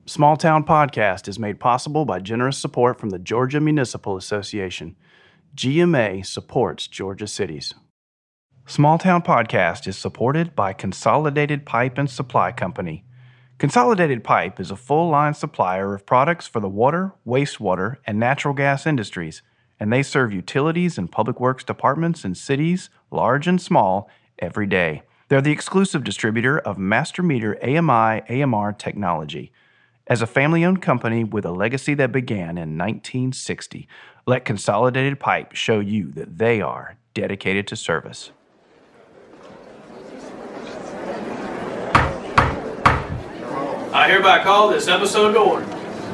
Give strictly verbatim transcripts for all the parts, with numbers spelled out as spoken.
Small Town Podcast is made possible by generous support from the Georgia Municipal Association. G M A supports Georgia cities. Small Town Podcast is supported by Consolidated Pipe and Supply Company. Consolidated Pipe is a full-line supplier of products for the water, wastewater, and natural gas industries, and they serve utilities and public works departments in cities, large and small, every day. They're the exclusive distributor of Master Meter A M I A M R technology. As a family-owned company with a legacy that began in nineteen sixty, let Consolidated Pipe show you that they are dedicated to service. I hereby call this episode to order.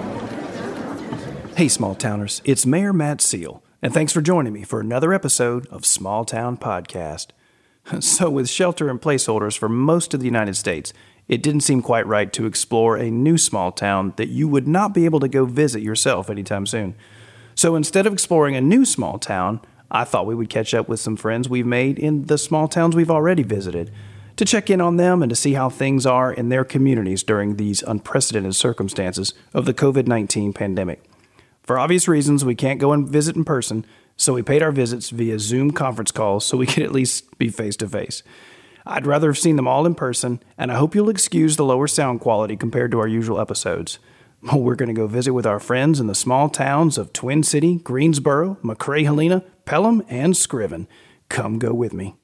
Hey, small towners, it's Mayor Matt Seal, and thanks for joining me for another episode of Small Town Podcast. So, with shelter-in-place orders for most of the United States, it didn't seem quite right to explore a new small town that you would not be able to go visit yourself anytime soon. So instead of exploring a new small town, I thought we would catch up with some friends we've made in the small towns we've already visited, to check in on them and to see how things are in their communities during these unprecedented circumstances of the covid nineteen pandemic. For obvious reasons, we can't go and visit in person, so we paid our visits via Zoom conference calls so we could at least be face-to-face. I'd rather have seen them all in person, and I hope you'll excuse the lower sound quality compared to our usual episodes. We're going to go visit with our friends in the small towns of Twin City, Greensboro, McRae-Helena, Pelham, and Scriven. Come go with me.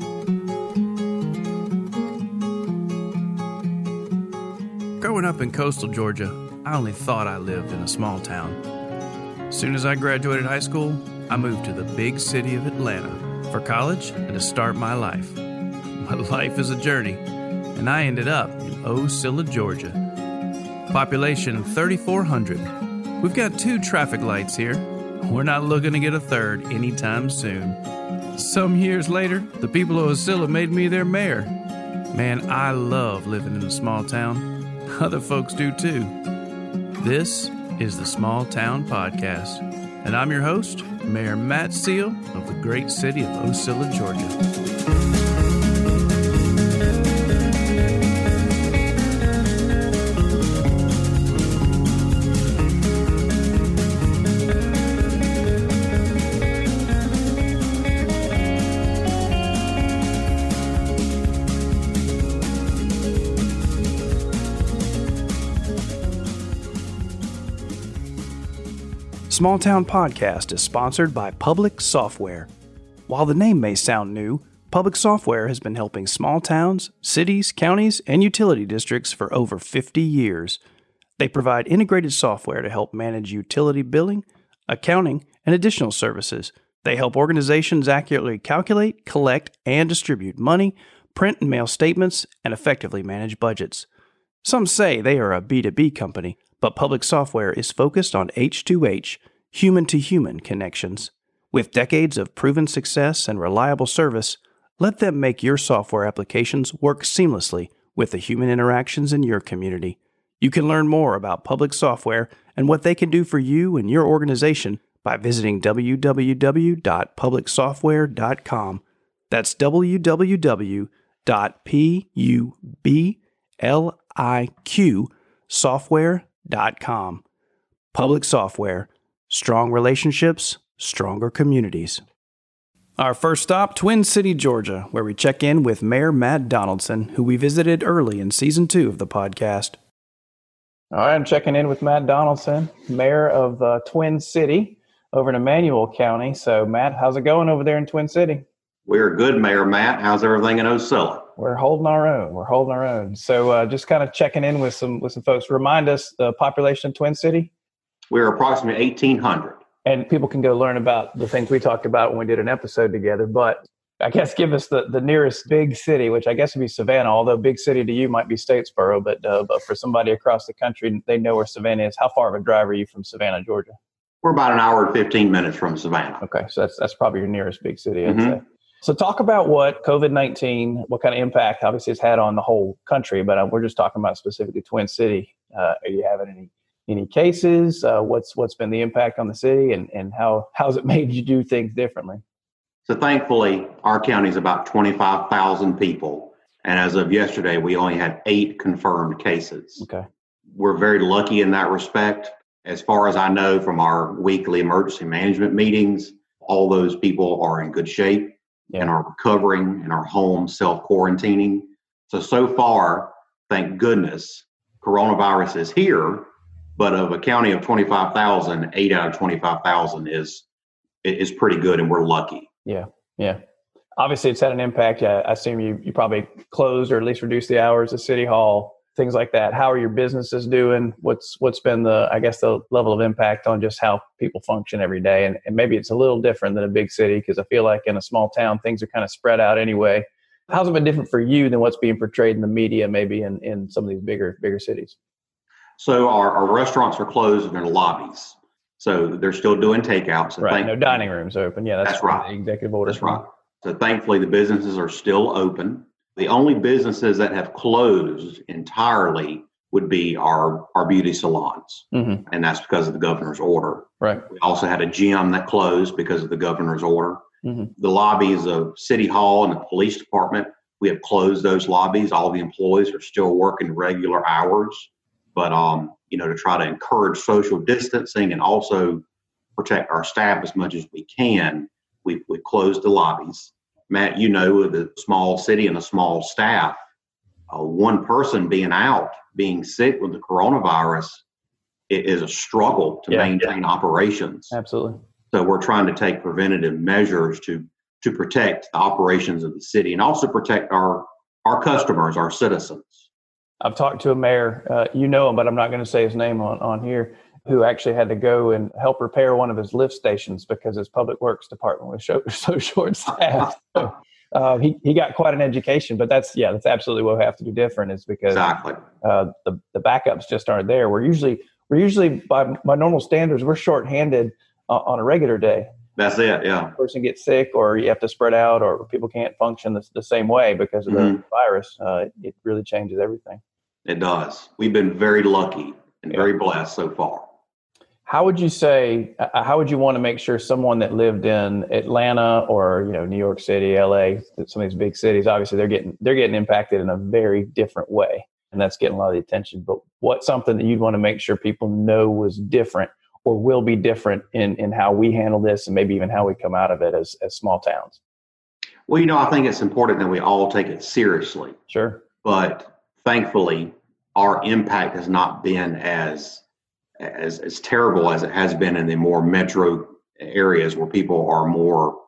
Growing up in coastal Georgia, I only thought I lived in a small town. As soon as I graduated high school, I moved to the big city of Atlanta for college and to start my life. My life is a journey, and I ended up in Ocilla, Georgia. Population thirty-four hundred. We've got two traffic lights here. We're not looking to get a third anytime soon. Some years later, the people of Ocilla made me their mayor. Man, I love living in a small town. Other folks do too. This is the Small Town Podcast, and I'm your host, Mayor Matt Seal of the great city of Ocilla, Georgia. Small Town Podcast is sponsored by Public Software. While the name may sound new, Public Software has been helping small towns, cities, counties, and utility districts for over fifty years. They provide integrated software to help manage utility billing, accounting, and additional services. They help organizations accurately calculate, collect, and distribute money, print and mail statements, and effectively manage budgets. Some say they are a B two B company, but Public Software is focused on H two H, human-to-human connections. With decades of proven success and reliable service, let them make your software applications work seamlessly with the human interactions in your community. You can learn more about Public Software and what they can do for you and your organization by visiting w w w dot public software dot com. That's w w w dot public software dot com. Public Software. Strong relationships, stronger communities. Our first stop, Twin City, Georgia, where we check in with Mayor Matt Donaldson, who we visited early in Season two of the podcast. All right, I'm checking in with Matt Donaldson, Mayor of uh, Twin City over in Emmanuel County. So, Matt, how's it going over there in Twin City? We're good, Mayor Matt. How's everything in Ocilla? We're holding our own. We're holding our own. So uh, just kind of checking in with some with some folks. Remind us the population of Twin City. We're approximately eighteen hundred. And people can go learn about the things we talked about when we did an episode together. But I guess give us the, the nearest big city, which I guess would be Savannah, although big city to you might be Statesboro. But uh, but for somebody across the country, they know where Savannah is. How far of a drive are you from Savannah, Georgia? We're about an hour and fifteen minutes from Savannah. Okay, so that's that's probably your nearest big city, I'd Mm-hmm. say. So talk about what covid nineteen, what kind of impact obviously it's had on the whole country, but uh, we're just talking about specifically Twin City. Uh, are you having any any cases? Uh, what's what's been the impact on the city, and, and how how's it made you do things differently? So thankfully, our county is about twenty-five thousand people. And as of yesterday, we only had eight confirmed cases. Okay. we're very lucky in that respect. As far as I know from our weekly emergency management meetings, all those people are in good shape Yeah. and are recovering in our home, self-quarantining. So, so far, thank goodness, coronavirus is here, but of a county of twenty-five thousand, eight out of twenty-five thousand is is pretty good, and we're lucky. Yeah, yeah. Obviously, it's had an impact. I, I assume you, you probably closed or at least reduced the hours of City Hall, things like that. How are your businesses doing? What's what's been the, I guess, the level of impact on just how people function every day? And, and maybe it's a little different than a big city, because I feel like in a small town, things are kind of spread out anyway. How's it been different for you than what's being portrayed in the media, maybe in, in some of these bigger bigger cities? So our, our restaurants are closed in their lobbies. So they're still doing takeouts. So right. No dining rooms open. Yeah, that's, that's right. The executive order. That's right. So thankfully, the businesses are still open. The only businesses that have closed entirely would be our, our beauty salons. Mm-hmm. And that's because of the governor's order. Right. We also had a gym that closed because of the governor's order. Mm-hmm. The lobbies of City Hall and the police department, we have closed those lobbies. All the employees are still working regular hours. But, um, you know, to try to encourage social distancing and also protect our staff as much as we can, we we closed the lobbies. Matt, you know, with a small city and a small staff, uh, one person being out, being sick with the coronavirus, it is a struggle to yeah, maintain yeah. operations. Absolutely. So we're trying to take preventative measures to to protect the operations of the city and also protect our our customers, our citizens. I've talked to a mayor, uh, you know him, but I'm not going to say his name on, on here, who actually had to go and help repair one of his lift stations because his public works department was so, so short staffed. So, uh, he, he got quite an education, but that's, yeah, that's absolutely what we have to do different, is because exactly. uh, the, the backups just aren't there. We're usually, we're usually by, by normal standards, we're shorthanded uh, on a regular day. That's it. Yeah. A person gets sick, or you have to spread out, or people can't function the, the same way because of mm-hmm. the virus. Uh, it, it really changes everything. It does. We've been very lucky and yeah. very blessed so far. How would you say, uh, how would you want to make sure someone that lived in Atlanta or, you know, New York City, L A, some of these big cities, obviously they're getting, they're getting impacted in a very different way, and that's getting a lot of the attention. But what's something that you'd want to make sure people know was different or will be different in, in how we handle this, and maybe even how we come out of it as, as small towns? Well, you know, I think it's important that we all take it seriously. Sure. But thankfully, our impact has not been as, as as terrible as it has been in the more metro areas where people are more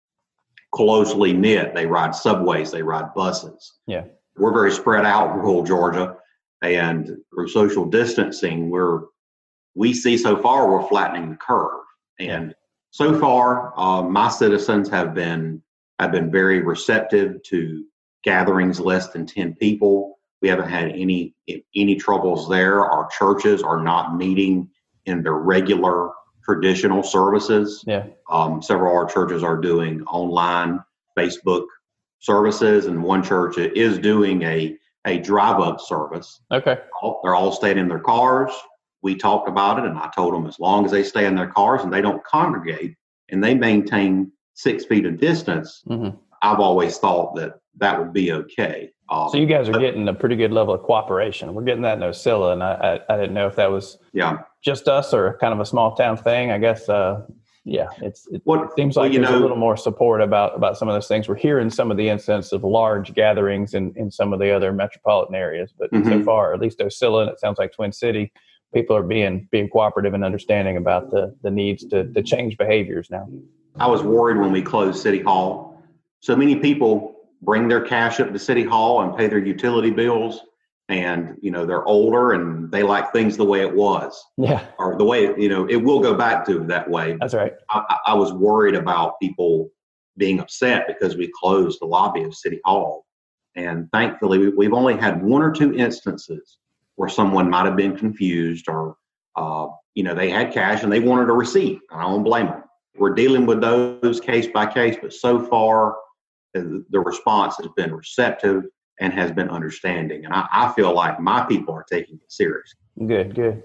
closely knit. They ride subways, they ride buses. Yeah. We're very spread out in rural Georgia, and through social distancing, we're we see so far we're flattening the curve. And yeah. so far, uh, my citizens have been have been very receptive to gatherings less than ten people. We haven't had any any troubles there. Our churches are not meeting in their regular traditional services. Yeah. Um, several of our churches are doing online Facebook services, and one church is doing a a drive-up service. Okay. All, they're all staying in their cars. We talked about it, and I told them as long as they stay in their cars and they don't congregate and they maintain six feet of distance, mm-hmm. I've always thought that that would be okay. Um, so you guys are but, getting a pretty good level of cooperation. We're getting that in Ocilla, and I, I, I didn't know if that was yeah. just us or kind of a small town thing. I guess, uh, yeah, it's, it, what, it seems like well, you there's know, a little more support about, about some of those things. We're hearing some of the incidents of large gatherings in, in some of the other metropolitan areas, but mm-hmm. so far, at least Ocilla, and it sounds like Twin City, people are being being cooperative and understanding about the, the needs to, to change behaviors now. I was worried when we closed City Hall. So many people bring their cash up to City Hall and pay their utility bills, and you know they're older and they like things the way it was. Yeah, or the way you know it will go back to that way. That's right. I, I was worried about people being upset because we closed the lobby of City Hall, and thankfully we, we've only had one or two instances where someone might have been confused, or uh, you know they had cash and they wanted a receipt. And I don't blame them. We're dealing with those case by case, but so far the response has been receptive and has been understanding. And I, I feel like my people are taking it seriously. Good, good.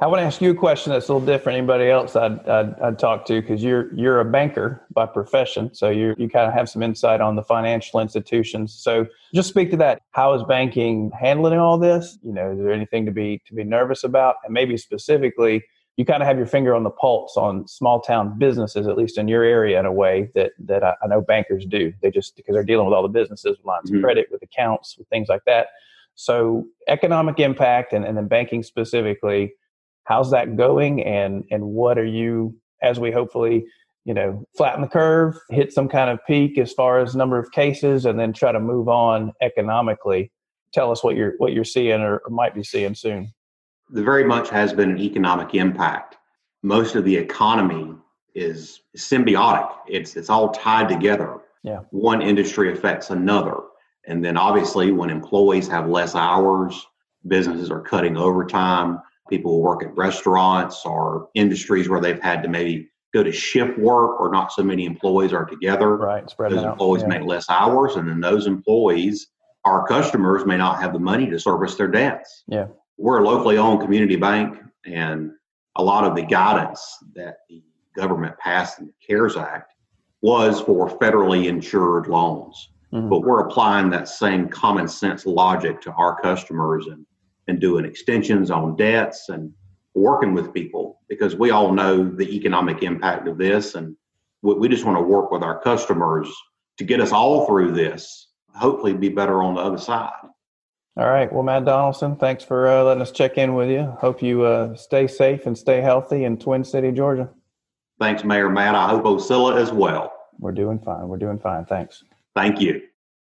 I want to ask you a question that's a little different than anybody else I'd, I'd, I'd talk to, because you're you're a banker by profession. So you you kind of have some insight on the financial institutions. So just speak to that. How is banking handling all this? You know, is there anything to be to be nervous about? And maybe specifically, you kind of have your finger on the pulse on small town businesses, at least in your area, in a way that that I, I know bankers do. They just, because they're dealing with all the businesses, with lines mm-hmm. of credit, with accounts, with things like that. So economic impact and, and then banking specifically, how's that going? And and what are you, as we hopefully, you know, flatten the curve, hit some kind of peak as far as number of cases, and then try to move on economically? Tell us what you're what you're seeing or, or might be seeing soon. There very much has been an economic impact. Most of the economy is symbiotic. It's it's all tied together. Yeah. One industry affects another. And then obviously when employees have less hours, businesses are cutting overtime. People work at restaurants or industries where they've had to maybe go to shift work or not so many employees are together. Right. Spread those out. employees Yeah. make less hours, and then those employees, our customers, may not have the money to service their debts. Yeah. We're a locally owned community bank, and a lot of the guidance that the government passed in the CARES Act was for federally insured loans. Mm-hmm. But we're applying that same common sense logic to our customers and and doing extensions on debts and working with people, because we all know the economic impact of this. And we, we just want to work with our customers to get us all through this, hopefully be better on the other side. All right. Well, Matt Donaldson, thanks for uh, letting us check in with you. Hope you uh, stay safe and stay healthy in Twin City, Georgia. Thanks, Mayor Matt. I hope Ocilla as well. We're doing fine. We're doing fine. Thanks. Thank you.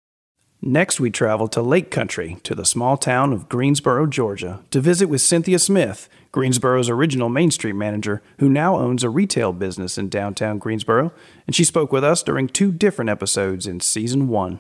Next, we travel to Lake Country, to the small town of Greensboro, Georgia, to visit with Cynthia Smith, Greensboro's original Main Street manager, who now owns a retail business in downtown Greensboro, and she spoke with us during two different episodes in season one.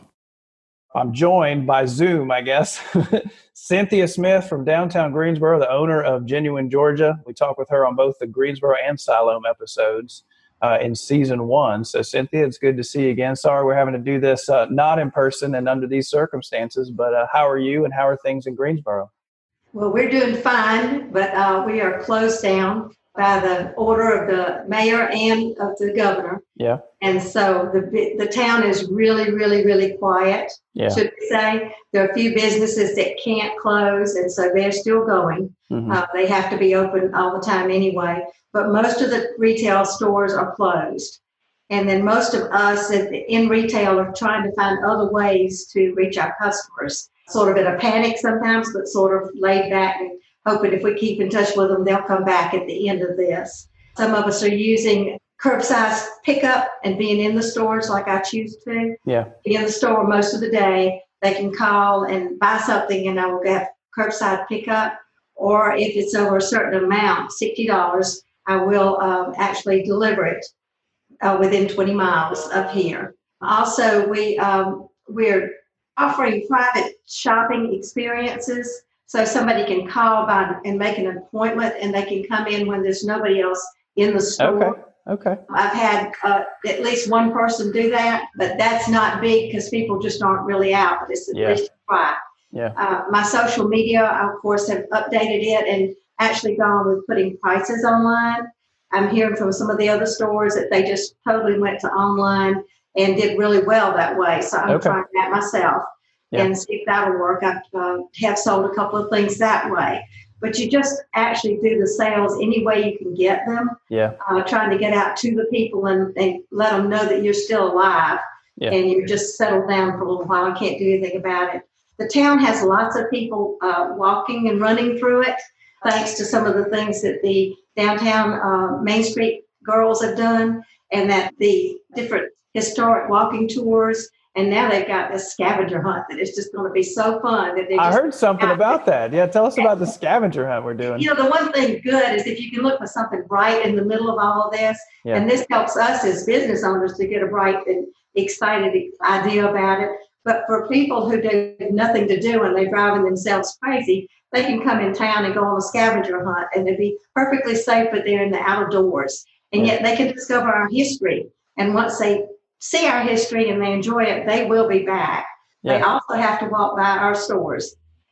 I'm joined by Zoom, I guess, Cynthia Smith from downtown Greensboro, the owner of Genuine Georgia. We talked with her on both the Greensboro and Siloam episodes Uh, in season one. So Cynthia, it's good to see you again. Sorry we're having to do this uh, not in person and under these circumstances, but uh, how are you and how are things in Greensboro? Well, we're doing fine, but uh, we are closed down by the order of the mayor and of the governor. Yeah. And so the the town is really, really, really quiet. Yeah. Should we say? There are a few businesses that can't close, and so they're still going. Mm-hmm. Uh, they have to be open all the time anyway. But most of the retail stores are closed. And then most of us in retail are trying to find other ways to reach our customers. Sort of in a panic sometimes, but sort of laid back and hoping if we keep in touch with them, they'll come back at the end of this. Some of us are using curbside pickup and being in the stores like I choose to. Yeah. Be in the store most of the day. They can call and buy something and I will get curbside pickup. Or if it's over a certain amount, sixty dollars, I will um, actually deliver it uh, within twenty miles of here. Also, we, um, we're offering private shopping experiences. So somebody can call by and make an appointment and they can come in when there's nobody else in the store. Okay. Okay. I've had uh, at least one person do that, but that's not big because people just aren't really out. But it's at Yeah. least try. Yeah. Uh, my social media, of course, have updated it and actually gone with putting prices online. I'm hearing from some of the other stores that they just totally went to online and did really well that way. So I'm Okay. trying that myself Yeah. and see if that'll work. I uh, have sold a couple of things that way. But you just actually do the sales any way you can get them. Yeah. Uh, trying to get out to the people and, and let them know that you're still alive. Yeah. And you're just settled down for a little while and can't do anything about it. The town has lots of people uh, walking and running through it, thanks to some of the things that the downtown uh, Main Street girls have done, and that the different historic walking tours. And now they've got this scavenger hunt that is just going to be so fun. That I heard something about that. Yeah, tell us about the scavenger hunt we're doing. You know, the one thing good is if you can look for something bright in the middle of all of this, yeah. and this helps us as business owners to get a bright and excited idea about it. But for people who do nothing to do and they're driving themselves crazy, they can come in town and go on a scavenger hunt, and they'd be perfectly safe, but they're in the outdoors. And yeah. yet they can discover our history. And once they see our history and they enjoy it, they will be back. Yeah. They also have to walk by our stores.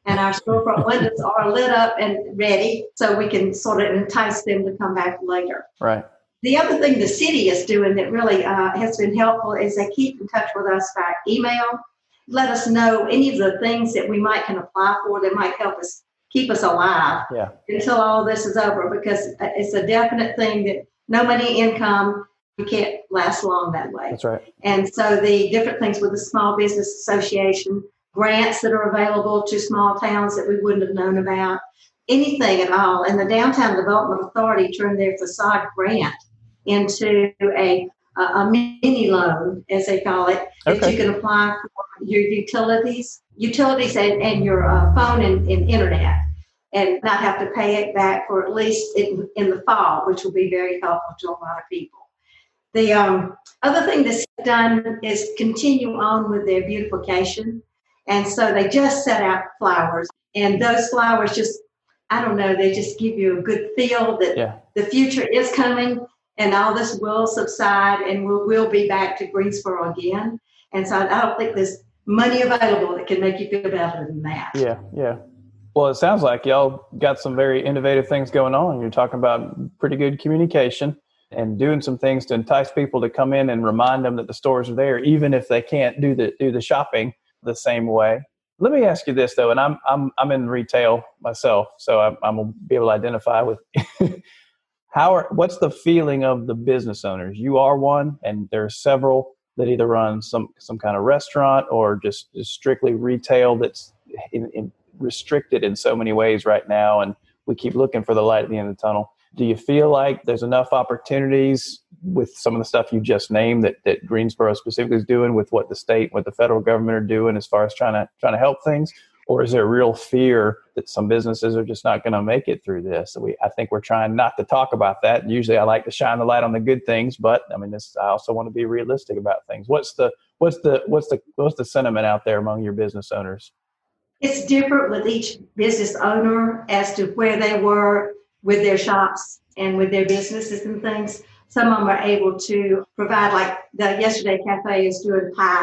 and our storefront windows are lit up and ready so we can sort of entice them to come back later. Right. The other thing the city is doing that really uh, has been helpful is they keep in touch with us by email. Let us know any of the things that we might can apply for that might help us keep us alive yeah. until all this is over, because it's a definite thing that no money, income, we can't last long that way. That's right. And so the different things with the Small Business Association, grants that are available to small towns that we wouldn't have known about, anything at all. And the Downtown Development Authority turned their facade grant into a, a mini loan, as they call it, that okay. you can apply for your utilities, utilities and, and your uh, phone and, and internet, and not have to pay it back for at least in, in the fall, which will be very helpful to a lot of people. The um, other thing that's done is continue on with their beautification. And so they just set out flowers, and those flowers just, I don't know, they just give you a good feel that yeah. the future is coming and all this will subside and we will be back to Greensboro again. And so I don't think there's money available that can make you feel better than that. Yeah, yeah. Well, it sounds like y'all got some very innovative things going on. You're talking about pretty good communication and doing some things to entice people to come in and remind them that the stores are there, even if they can't do the do the shopping the same way. Let me ask you this though, and I'm I'm I'm in retail myself, so I'm, I'm gonna be able to identify with. How are what's the feeling of the business owners? You are one, and there are several that either run some some kind of restaurant or just, just strictly retail that's in, in restricted in so many ways right now, and we keep looking for the light at the end of the tunnel. Do you feel like there's enough opportunities with some of the stuff you just named that, that Greensboro specifically is doing with what the state, what the federal government are doing as far as trying to trying to help things? Or is there a real fear that some businesses are just not going to make it through this? We, I think we're trying not to talk about that. Usually I like to shine the light on the good things, but I mean, this, I also want to be realistic about things. What's the, what's the, what's the, what's the sentiment out there among your business owners? It's different with each business owner as to where they were with their shops and with their businesses and things. Some of them are able to provide, like the Yesterday Cafe is doing pie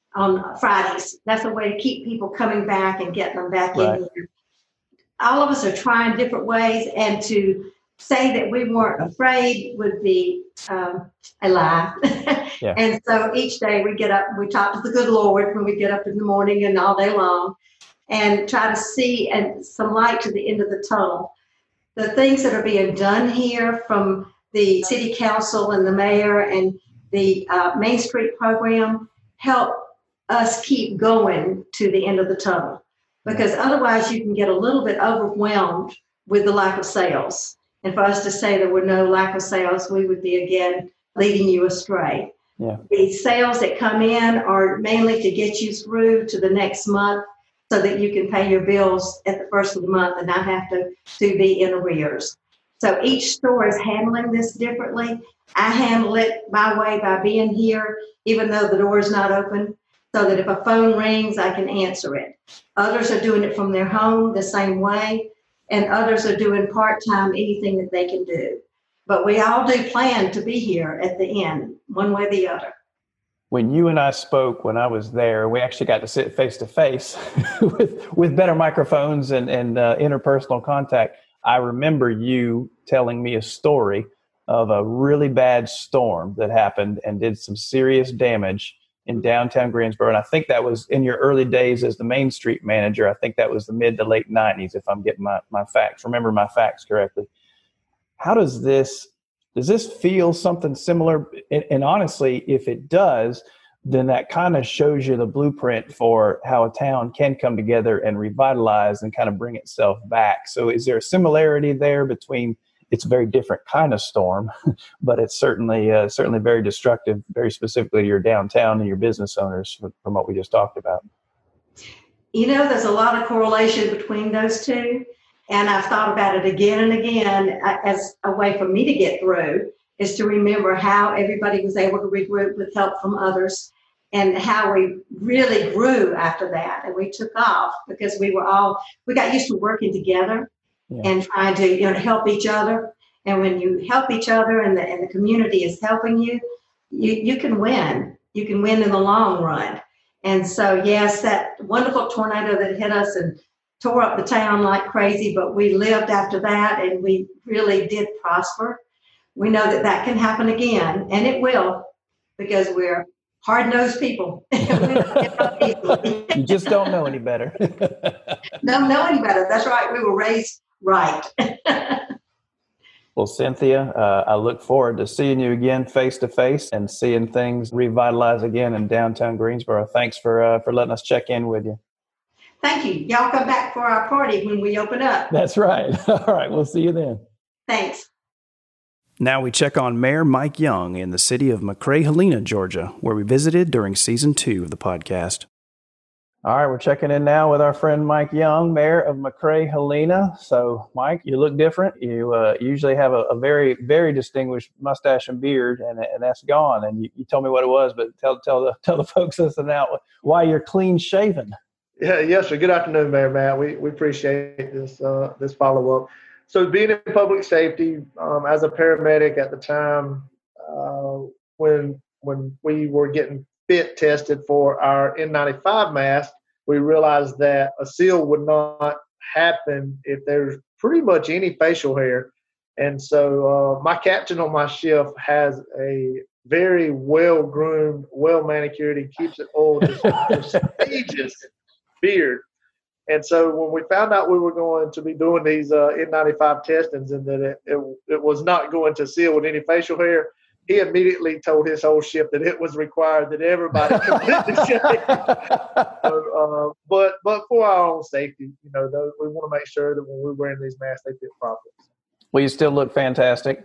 on Fridays. That's a way to keep people coming back and getting them back right. in here. All of us are trying different ways, and to say that we weren't afraid would be um, a lie. yeah. And so each day we get up, we talk to the good Lord when we get up in the morning and all day long, and try to see and some light to the end of the tunnel. The things that are being done here from the city council and the mayor and the uh, Main Street program help us keep going to the end of the tunnel, because otherwise you can get a little bit overwhelmed with the lack of sales. And for us to say there were no lack of sales, we would be again leading you astray. Yeah. The sales that come in are mainly to get you through to the next month so that you can pay your bills at the first of the month and not have to, to be in arrears. So each store is handling this differently. I handle it my way by being here, even though the door is not open, so that if a phone rings, I can answer it. Others are doing it from their home the same way, and others are doing part-time, anything that they can do. But we all do plan to be here at the end, one way or the other. When you and I spoke when I was there, we actually got to sit face-to-face with, with better microphones and, and uh, interpersonal contact. I remember you telling me a story of a really bad storm that happened and did some serious damage in downtown Greensboro. And I think that was in your early days as the Main Street manager. I think that was the mid to late nineties, if I'm getting my, my facts, remember my facts correctly. How does this, does this feel something similar? And, and honestly, if it does, then that kind of shows you the blueprint for how a town can come together and revitalize and kind of bring itself back. So is there a similarity there between, it's a very different kind of storm, but it's certainly uh, certainly very destructive, very specifically to your downtown and your business owners from, from what we just talked about? You know, there's a lot of correlation between those two. And I've thought about it again and again as a way for me to get through, is to remember how everybody was able to regroup with help from others and how we really grew after that. And we took off because we were all, we got used to working together. Yeah. And trying to, you know, help each other. And when you help each other and the, and the community is helping you, you, you can win. You can win in the long run. And so, yes, that wonderful tornado that hit us in tore up the town like crazy, but we lived after that and we really did prosper. We know that that can happen again, and it will, because we're hard-nosed people. We don't give up easily. You just don't know any better. Don't know any better. That's right. We were raised right. Well, Cynthia, uh, I look forward to seeing you again face to face and seeing things revitalize again in downtown Greensboro. Thanks for uh, for letting us check in with you. Thank you. Y'all come back for our party when we open up. That's right. All right. We'll see you then. Thanks. Now we check on Mayor Mike Young in the city of McRae-Helena, Georgia, where we visited during season two of the podcast. All right, we're checking in now with our friend Mike Young, Mayor of McRae-Helena. So, Mike, you look different. You uh, usually have a, a very, very distinguished mustache and beard, and, and that's gone. And you, you told me what it was, but tell tell the tell the folks listening out why you're clean shaven. Yeah, yes, sir. Good afternoon, Mayor Matt. We we appreciate this uh, this follow up. So, being in public safety um, as a paramedic at the time, uh, when when we were getting fit tested for our N ninety-five mask, we realized that a seal would not happen if there's pretty much any facial hair. And so uh, my captain on my shift has a very well-groomed, well-manicured, he keeps it old, prestigious beard. And so when we found out we were going to be doing these uh, N ninety-five testings and that it, it, it was not going to seal with any facial hair, he immediately told his whole shift that it was required that everybody completely shave. So, uh, but but for our own safety, you know, those, we want to make sure that when we're wearing these masks, they fit properly. Well, you still look fantastic.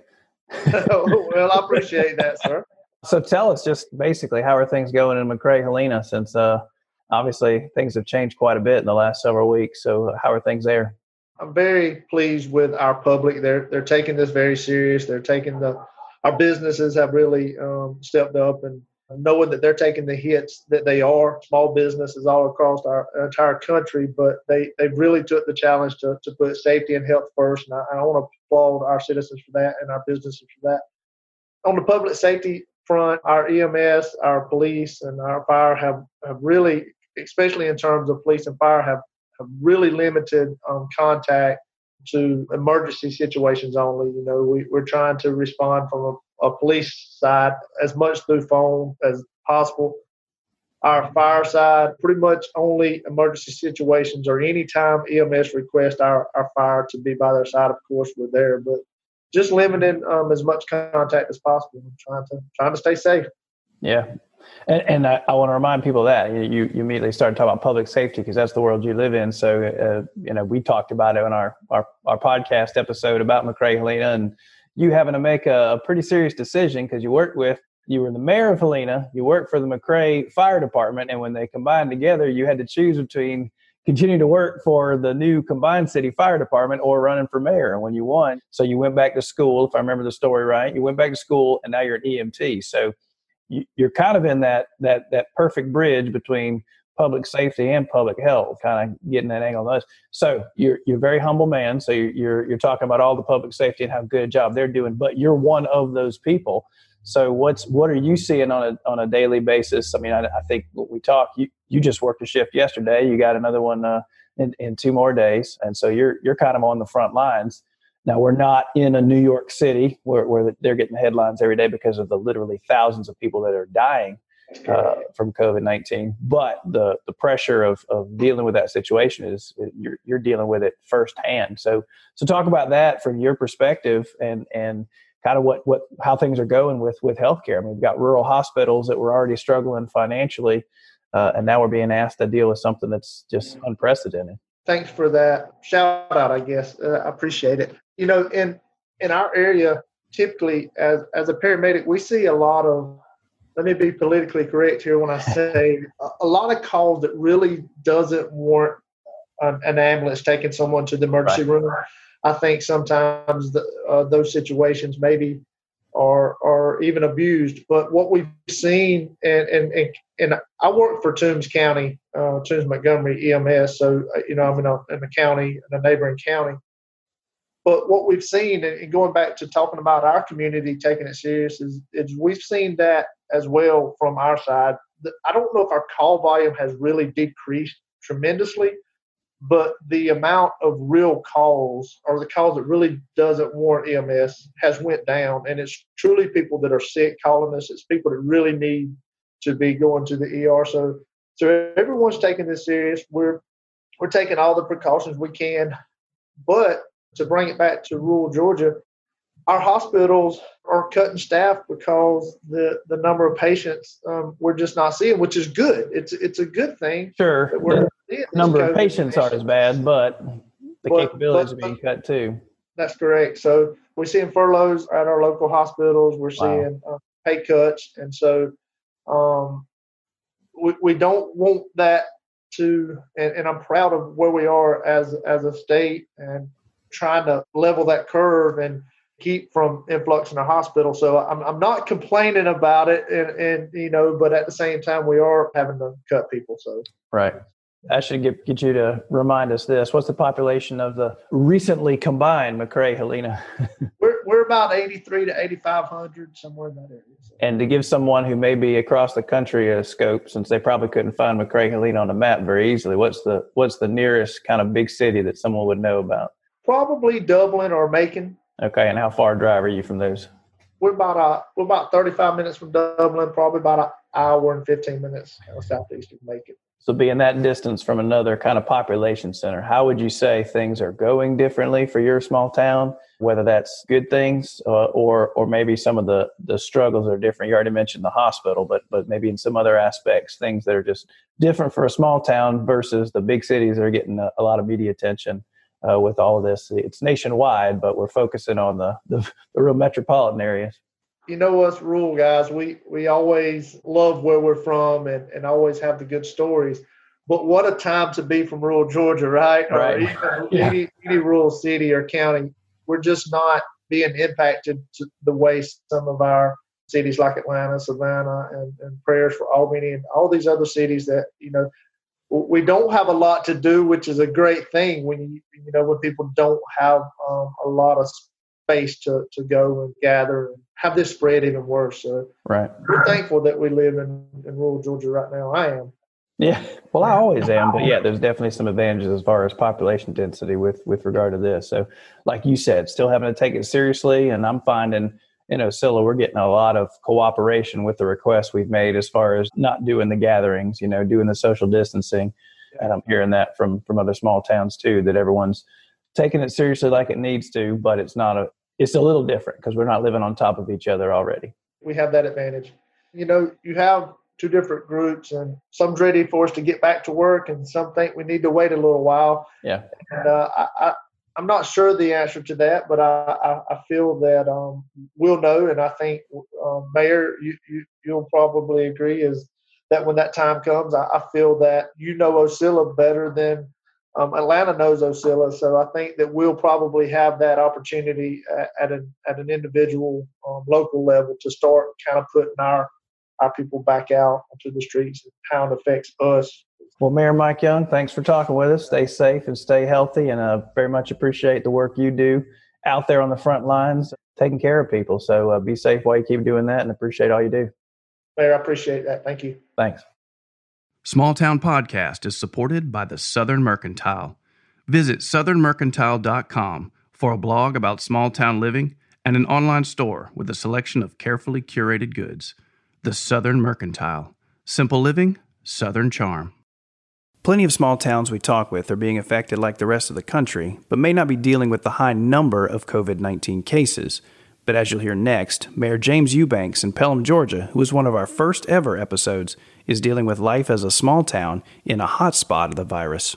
Well, I appreciate that, sir. So tell us just basically how are things going in McRae-Helena since uh, obviously things have changed quite a bit in the last several weeks. So how are things there? I'm very pleased with our public. They're they're taking this very serious. They're taking the Our businesses have really um, stepped up and knowing that they're taking the hits that they are, small businesses all across our entire country, but they, they really took the challenge to, to put safety and health first. And I, I want to applaud our citizens for that and our businesses for that. On the public safety front, our E M S, our police, and our fire have, have really, especially in terms of police and fire, have, have really limited um, contact to emergency situations only. You know, we, we're trying to respond from a, a police side as much through phone as possible. Our fire side, pretty much only emergency situations or anytime E M S request our, our fire to be by their side, of course, we're there. But just limiting um, as much contact as possible and trying to, trying to stay safe. Yeah. And, and I, I want to remind people that you, you immediately started talking about public safety because that's the world you live in. So, uh, you know, we talked about it in our, our, our podcast episode about McRae-Helena and you having to make a, a pretty serious decision because you worked with, you were the mayor of Helena, you worked for the McRae Fire Department. And when they combined together, you had to choose between continuing to work for the new combined city fire department or running for mayor. And when you won, so you went back to school, if I remember the story right, you went back to school and now you're an E M T. So you're kind of in that that that perfect bridge between public safety and public health, kind of getting that angle on those. So you're you're a very humble man. So you're you're talking about all the public safety and how good a job they're doing, but you're one of those people. So what's what are you seeing on a on a daily basis? I mean, I, I think what we talked, you you just worked a shift yesterday. You got another one uh, in in two more days, and so you're you're kind of on the front lines. Now, we're not in a New York City where, where they're getting headlines every day because of the literally thousands of people that are dying uh, from COVID nineteen. But the the pressure of of dealing with that situation is you're you're dealing with it firsthand. So so talk about that from your perspective and and kind of what what how things are going with with healthcare. I mean, we've got rural hospitals that were already struggling financially, uh, and now we're being asked to deal with something that's just unprecedented. Thanks for that shout out, I guess. Uh, I appreciate it. You know, in in our area, typically as as a paramedic, we see a lot of, let me be politically correct here when I say, a, a lot of calls that really doesn't warrant an, an ambulance taking someone to the emergency right. room. I think sometimes the, uh, those situations maybe are are even abused. But what we've seen, and and and, and I work for Toombs County, uh, Toombs Montgomery E M S, so you know I'm in a in a county, in a neighboring county. But what we've seen, and going back to talking about our community taking it serious, is, is we've seen that as well from our side. I don't know if our call volume has really decreased tremendously, but the amount of real calls or the calls that really doesn't warrant E M S has went down. And it's truly people that are sick calling us. It's people that really need to be going to the E R. So, so everyone's taking this serious. We're, we're taking all the precautions we can, but to bring it back to rural Georgia, our hospitals are cutting staff because the, the number of patients um, we're just not seeing, which is good. It's it's a good thing. Sure, the number of patients aren't as bad, but the but, capabilities but, are being cut too. That's correct. So we're seeing furloughs at our local hospitals. We're seeing wow. uh, pay cuts, and so um, we we don't want that to. And, and I'm proud of where we are as as a state and trying to level that curve and keep from influx in the hospital. So I'm I'm not complaining about it, and, and you know, but at the same time, we are having to cut people. So right. I should get get you to remind us this. What's the population of the recently combined McRae Helena? we're we're about eighty-three to eighty-five hundred, somewhere in that area. So. And to give someone who may be across the country a scope, since they probably couldn't find McRae Helena on the map very easily, what's the what's the nearest kind of big city that someone would know about? Probably Dublin or Macon. Okay, and how far drive are you from those? We're about uh, we're about thirty-five minutes from Dublin, probably about an hour and fifteen minutes kind of southeast of Macon. So being that distance from another kind of population center, how would you say things are going differently for your small town, whether that's good things uh, or or maybe some of the, the struggles are different? You already mentioned the hospital, but but maybe in some other aspects, things that are just different for a small town versus the big cities that are getting a, a lot of media attention. Uh, with all of this, it's nationwide, but we're focusing on the, the, the real metropolitan areas. You know us rural guys, we, we always love where we're from and, and always have the good stories. But what a time to be from rural Georgia, right? Right. Or even yeah. any, any rural city or county. We're just not being impacted to the way some of our cities like Atlanta, Savannah, and, and prayers for Albany and all these other cities that, you know, we don't have a lot to do, which is a great thing when you you know when people don't have um, a lot of space to, to go and gather and have this spread even worse. So right. we're thankful that we live in, in rural Georgia right now. I am. Yeah, well, I always am, but yeah, there's definitely some advantages as far as population density with with regard to this. So, like you said, still having to take it seriously, and I'm finding. In Ocilla, we're getting a lot of cooperation with the requests we've made as far as not doing the gatherings, you know, doing the social distancing. And I'm hearing that from, from other small towns too, that everyone's taking it seriously like it needs to, but it's not a, it's a little different because we're not living on top of each other already. We have that advantage. You know, you have two different groups and some's ready for us to get back to work and some think we need to wait a little while. Yeah. And uh, I, I I'm not sure the answer to that, but I, I, I feel that um, we'll know. And I think, um, Mayor, you, you, you'll probably agree is that when that time comes, I, I feel that you know Ocilla better than um, Atlanta knows Ocilla. So I think that we'll probably have that opportunity at, at, an, at an individual um, local level to start kind of putting our, our people back out onto the streets and how it affects us. Well, Mayor Mike Young, thanks for talking with us. Stay safe and stay healthy, and uh, very much appreciate the work you do out there on the front lines, taking care of people. So uh, be safe while you keep doing that, and appreciate all you do. Mayor, I appreciate that. Thank you. Thanks. Small Town Podcast is supported by the Southern Mercantile. Visit southern mercantile dot com for a blog about small town living and an online store with a selection of carefully curated goods. The Southern Mercantile. Simple living, Southern charm. Plenty of small towns we talk with are being affected like the rest of the country, but may not be dealing with the high number of covid nineteen cases. But as you'll hear next, Mayor James Eubanks in Pelham, Georgia, who was one of our first ever episodes, is dealing with life as a small town in a hot spot of the virus.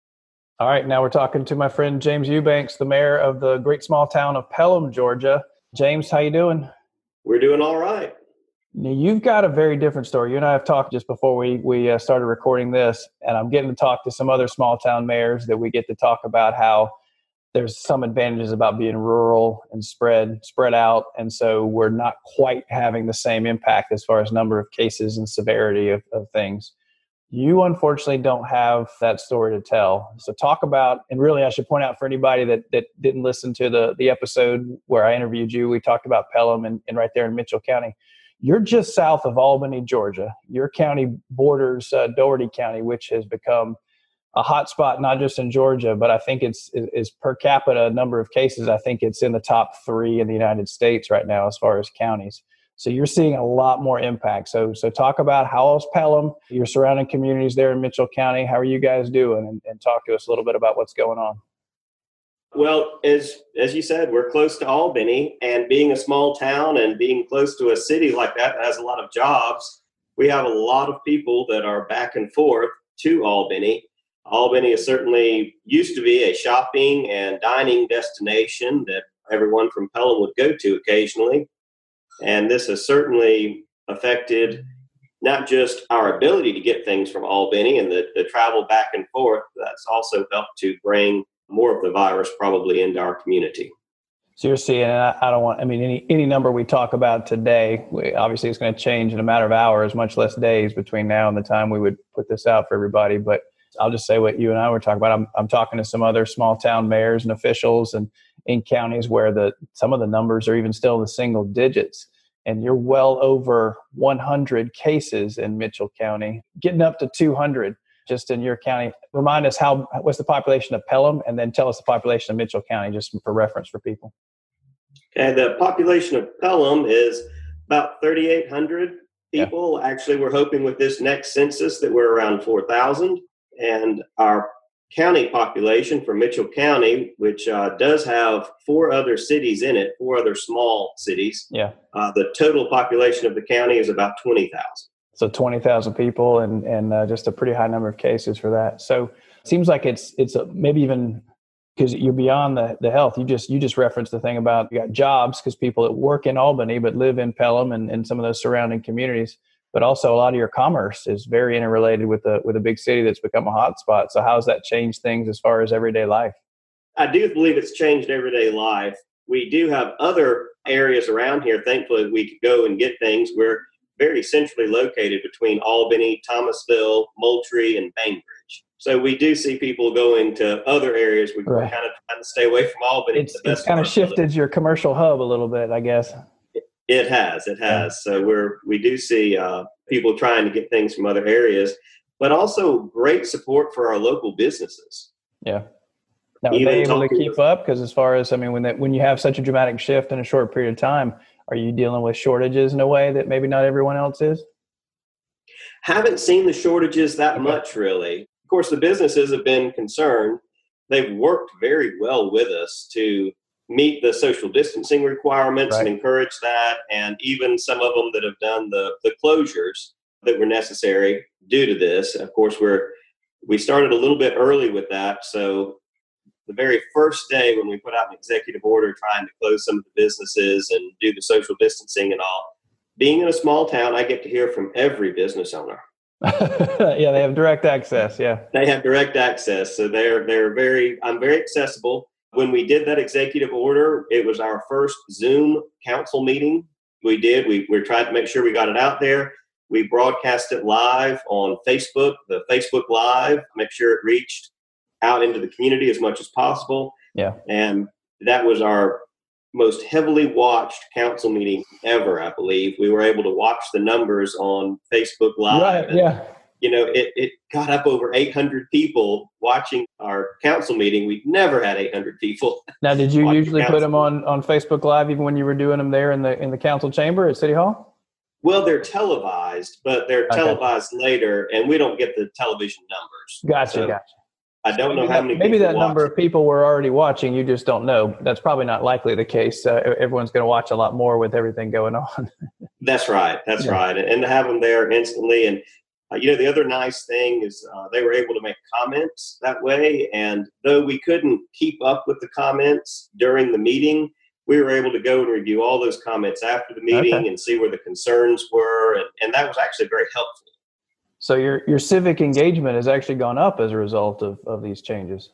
All right, now we're talking to my friend James Eubanks, the mayor of the great small town of Pelham, Georgia. James, how you doing? We're doing all right. Now, you've got a very different story. You and I have talked just before we, we uh, started recording this, and I'm getting to talk to some other small town mayors that we get to talk about how there's some advantages about being rural and spread spread out, and so we're not quite having the same impact as far as number of cases and severity of, of things. You, unfortunately, don't have that story to tell. So talk about, and really I should point out for anybody that, that didn't listen to the, the episode where I interviewed you, we talked about Pelham and, and right there in Mitchell County. You're just south of Albany, Georgia. Your county borders uh, Dougherty County, which has become a hot spot, not just in Georgia, but I think it's is per capita number of cases. I think it's in the top three in the United States right now as far as counties. So you're seeing a lot more impact. So so talk about how's Pelham, your surrounding communities there in Mitchell County. How are you guys doing? And, and talk to us a little bit about what's going on. Well, as as you said, we're close to Albany, and being a small town and being close to a city like that that has a lot of jobs, we have a lot of people that are back and forth to Albany. Albany is certainly used to be a shopping and dining destination that everyone from Pelham would go to occasionally. And this has certainly affected not just our ability to get things from Albany and the, the travel back and forth, that's also helped to bring more of the virus probably into our community. So you're seeing, and I, I don't want, I mean, any any number we talk about today, we, obviously it's going to change in a matter of hours, much less days between now and the time we would put this out for everybody. But I'll just say what you and I were talking about. I'm I'm talking to some other small town mayors and officials and in counties where the some of the numbers are even still the single digits. And you're well over one hundred cases in Mitchell County, getting up to two hundred just in your county. Remind us how what's the population of Pelham, and then tell us the population of Mitchell County, just for reference for people. And the population of Pelham is about thirty-eight hundred people. Yeah. Actually, we're hoping with this next census that we're around four thousand. And our county population for Mitchell County, which uh, does have four other cities in it, four other small cities. Yeah. Uh, the total population of the county is about twenty thousand. So twenty thousand people, and and uh, just a pretty high number of cases for that. So it seems like it's it's a, maybe even because you're beyond the, the health. You just you just referenced the thing about you got jobs because people that work in Albany but live in Pelham and, and some of those surrounding communities. But also a lot of your commerce is very interrelated with a with a big city that's become a hotspot. So how's that changed things as far as everyday life? I do believe it's changed everyday life. We do have other areas around here, thankfully, we could go and get things. We're very centrally located between Albany, Thomasville, Moultrie, and Bainbridge. So we do see people going to other areas. We're right. kind of trying to stay away from Albany. It's, it's kind of shifted your commercial hub a little bit, I guess. It has, it has. So we're, we do see uh, people trying to get things from other areas, but also great support for our local businesses. Yeah. Now, are they able to keep up? Because as far as, I mean, when that, when you have such a dramatic shift in a short period of time, are you dealing with shortages in a way that maybe not everyone else is? Haven't seen the shortages that okay. much, really. Of course, the businesses have been concerned. They've worked very well with us to meet the social distancing requirements right. and encourage that. And even some of them that have done the, the closures that were necessary due to this. Of course, we're, we started a little bit early with that. So the very first day when we put out an executive order trying to close some of the businesses and do the social distancing and all, being in a small town, I get to hear from every business owner. Yeah, they have direct access. Yeah, they have direct access. So they're, they're very, I'm very accessible. When we did that executive order, it was our first Zoom council meeting. We did. We, we tried to make sure we got it out there. We broadcast it live on Facebook, the Facebook Live, make sure it reached out into the community as much as possible. Yeah. And that was our most heavily watched council meeting ever, I believe. We were able to watch the numbers on Facebook Live. Right, and, yeah. You know, it, it got up over eight hundred people watching our council meeting. We've never had eight hundred people. Now, did you usually put them on, on Facebook Live even when you were doing them there in the in the council chamber at City Hall? Well, they're televised, but they're okay. televised later, and we don't get the television numbers. Gotcha, so gotcha. I don't maybe know that, how many Maybe people that watch. number of people were already watching. You just don't know. That's probably not likely the case. Uh, everyone's going to watch a lot more with everything going on. That's right. That's yeah. right. And, and to have them there instantly. And, uh, you know, the other nice thing is uh, they were able to make comments that way. And though we couldn't keep up with the comments during the meeting, we were able to go and review all those comments after the meeting okay. and see where the concerns were. And, and that was actually very helpful. So your your civic engagement has actually gone up as a result of, of these changes.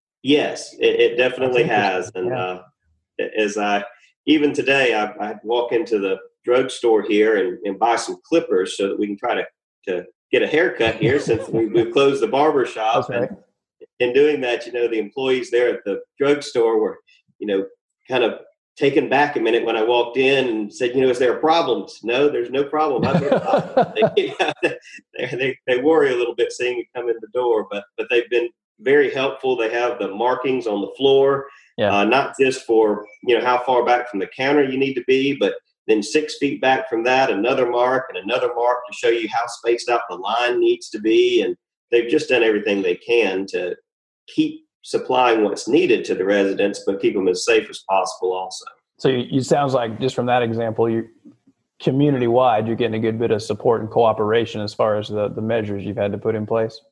Yes, it, it definitely has. And yeah. uh, as I, even today, I, I walk into the drugstore here and, and buy some clippers so that we can try to, to get a haircut here since we, we've closed the barber shop. That's right. And in doing that, you know, the employees there at the drugstore were, you know, kind of taken back a minute when I walked in and said, you know, is there a problem? No, there's no problem. I'm here. they, they, they, they worry a little bit seeing you come in the door, but but they've been very helpful. They have the markings on the floor, yeah. uh, not just for, you know, how far back from the counter you need to be, but then six feet back from that, another mark and another mark to show you how spaced out the line needs to be. And they've just done everything they can to keep supplying what's needed to the residents, but keep them as safe as possible also. So you, you sounds like just from that example, you community-wide, you're getting a good bit of support and cooperation as far as the, the measures you've had to put in place.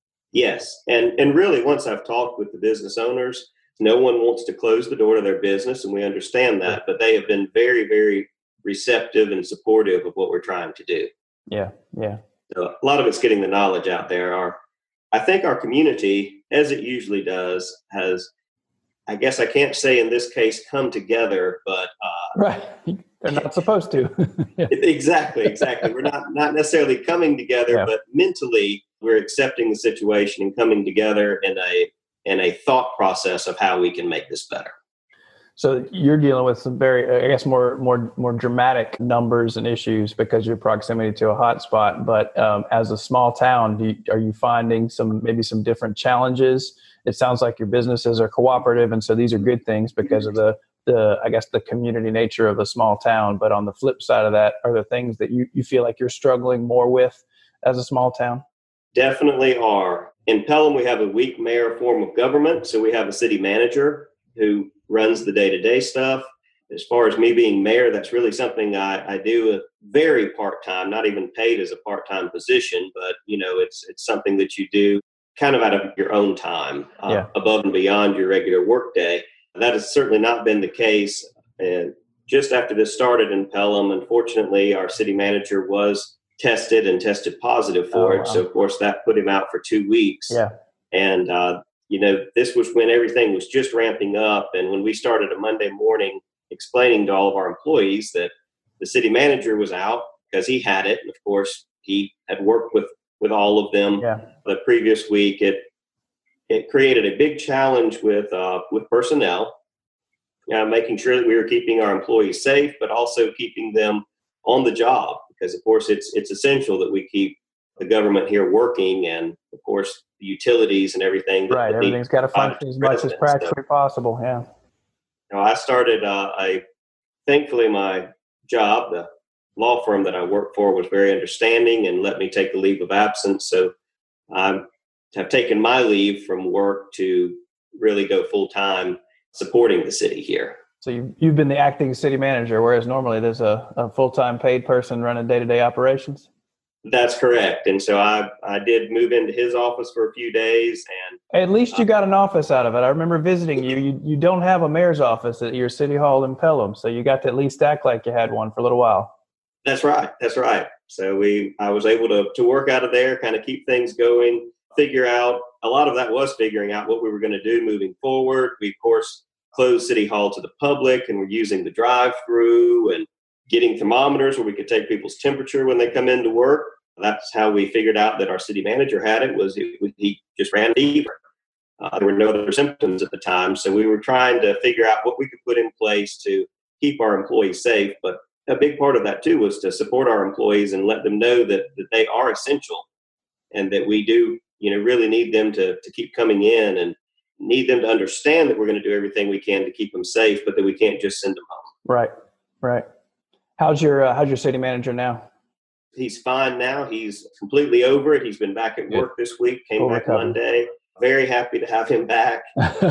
Yes. And, and really, once I've talked with the business owners, no one wants to close the door to their business, and we understand that, but they have been very, very receptive and supportive of what we're trying to do. Yeah, yeah. So a lot of it's getting the knowledge out there. Our, I think our community, as it usually does, has, I guess I can't say in this case, come together, but uh, right, they're not supposed to. Yeah. Exactly, exactly. We're not not necessarily coming together, yeah. but mentally we're accepting the situation and coming together in a in a thought process of how we can make this better. So you're dealing with some very, I guess, more more more dramatic numbers and issues because of your proximity to a hotspot. But um, as a small town, do you, are you finding some maybe some different challenges? It sounds like your businesses are cooperative, and so these are good things because of the the I guess the community nature of a small town. But on the flip side of that, are there things that you, you feel like you're struggling more with as a small town? Definitely are. In Pelham, we have a weak mayor form of government, so we have a city manager who runs the day-to-day stuff. As far as me being mayor, that's really something I, I do a very part-time, not even paid as a part-time position, but you know, it's it's something that you do kind of out of your own time, uh, yeah. above and beyond your regular workday. That has certainly not been the case. And just after this started in Pelham, unfortunately, our city manager was tested and tested positive for oh, it. Wow. So of course that put him out for two weeks. Yeah. And, uh, you know, this was when everything was just ramping up. And when we started a Monday morning explaining to all of our employees that the city manager was out because he had it. And of course, he had worked with, with all of them yeah. the previous week. It it created a big challenge with uh, with personnel, uh, making sure that we were keeping our employees safe, but also keeping them on the job. Because, of course, it's it's essential that we keep the government here working and, of course, the utilities and everything. That right, everything's got to function as much as practically so, possible, yeah. You know, I started, uh, I thankfully my job, the law firm that I worked for was very understanding and let me take a leave of absence. So I have taken my leave from work to really go full-time supporting the city here. So you've, you've been the acting city manager, whereas normally there's a, a full-time paid person running day-to-day operations? That's correct. And so I, I did move into his office for a few days. And at least you got an office out of it. I remember visiting you. You you don't have a mayor's office at your city hall in Pelham, so you got to at least act like you had one for a little while. That's right. That's right. So we I was able to, to work out of there, kind of keep things going, figure out, a lot of that was figuring out what we were going to do moving forward. We, of course, closed City Hall to the public, and we're using the drive-through and getting thermometers where we could take people's temperature when they come into work. That's how we figured out that our city manager had it, was it, he just ran a fever. Uh, there were no other symptoms at the time. So we were trying to figure out what we could put in place to keep our employees safe. But a big part of that, too, was to support our employees and let them know that, that they are essential and that we do, you know, really need them to, to keep coming in and need them to understand that we're going to do everything we can to keep them safe, but that we can't just send them home. Right, right. How's your uh, how's your city manager now? He's fine now. He's completely over it. He's been back at work this week, came Full back recovery. Monday. Very happy to have him back.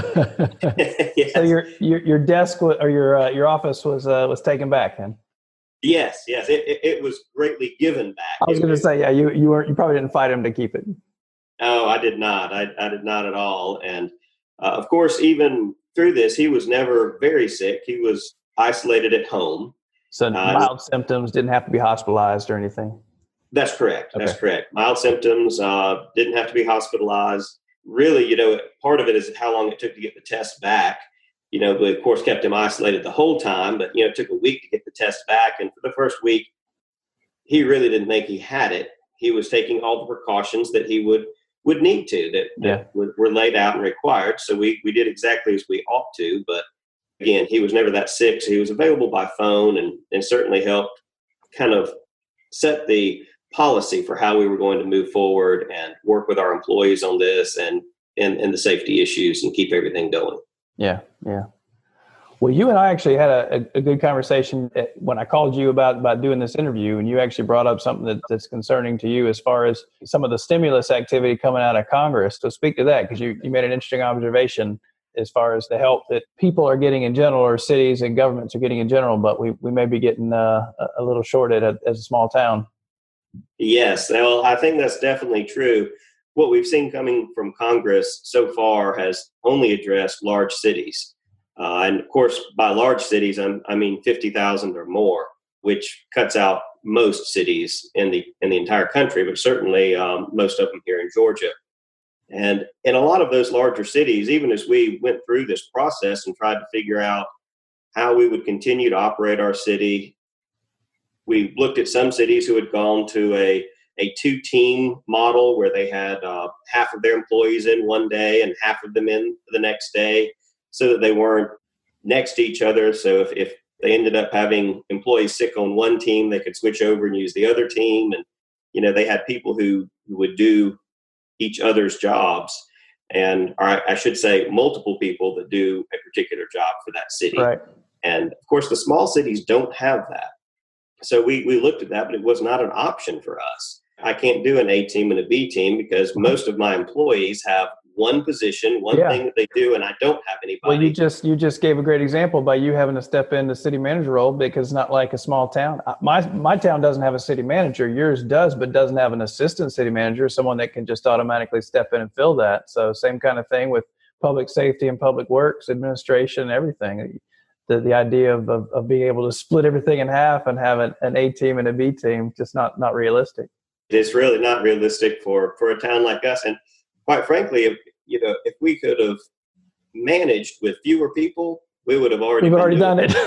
Yes. So your, your your desk or your uh, your office was uh, was taken back then? Yes, yes. It, it, it was greatly given back. I was going to say, yeah, you you weren't you probably didn't fight him to keep it. No, I did not. I, I did not at all. And uh, of course, even through this, he was never very sick. He was isolated at home. So uh, mild symptoms, didn't have to be hospitalized or anything? That's correct. Okay. That's correct. Mild symptoms, uh, didn't have to be hospitalized. Really, you know, part of it is how long it took to get the test back. You know, we, of course, kept him isolated the whole time, but, you know, it took a week to get the test back. And for the first week, he really didn't think he had it. He was taking all the precautions that he would would need to, that, yeah. that were laid out and required. So we, we did exactly as we ought to, but again, he was never that sick, so he was available by phone and, and certainly helped kind of set the policy for how we were going to move forward and work with our employees on this and, and, and the safety issues and keep everything going. Yeah, yeah. Well, you and I actually had a, a good conversation when I called you about, about doing this interview, and you actually brought up something that, that's concerning to you as far as some of the stimulus activity coming out of Congress. So speak to that, because you, you made an interesting observation as far as the help that people are getting in general, or cities and governments are getting in general, but we, we may be getting uh, a little shorted as a small town. Yes, well, I think that's definitely true. What we've seen coming from Congress so far has only addressed large cities. Uh, and of course, by large cities, I'm, I mean fifty thousand or more, which cuts out most cities in the in the entire country, but certainly um, most of them here in Georgia. And in a lot of those larger cities, even as we went through this process and tried to figure out how we would continue to operate our city, we looked at some cities who had gone to a, a two-team model where they had uh, half of their employees in one day and half of them in the next day, so that they weren't next to each other. So if, if they ended up having employees sick on one team, they could switch over and use the other team. And, you know, they had people who, who would do each other's jobs. And or I should say multiple people that do a particular job for that city. Right. And of course, the small cities don't have that. So we, we looked at that, but it was not an option for us. I can't do an A team and a B team because most of my employees have one position, one yeah. thing that they do, and I don't have anybody. Well, you just you just gave a great example by you having to step in the city manager role, because it's not like a small town. My my town doesn't have a city manager. Yours does, but doesn't have an assistant city manager, someone that can just automatically step in and fill that. So same kind of thing with public safety and public works administration and everything. The the idea of, of, of being able to split everything in half and have an, an A team and a B team, just not not realistic. It's really not realistic for, for a town like us. And quite frankly, if, you know, if we could have managed with fewer people, we would have already, We've already done it.